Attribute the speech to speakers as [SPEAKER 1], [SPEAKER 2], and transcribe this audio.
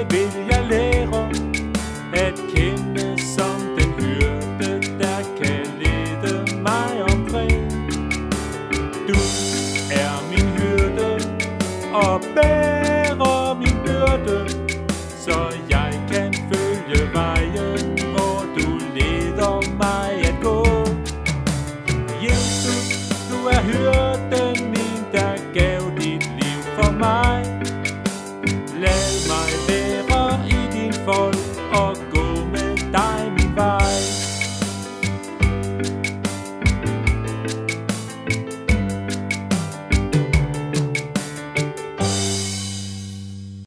[SPEAKER 1] vil jeg lære at kende som den hyrde, der kan lede mig omkring. Du er min hyrde, og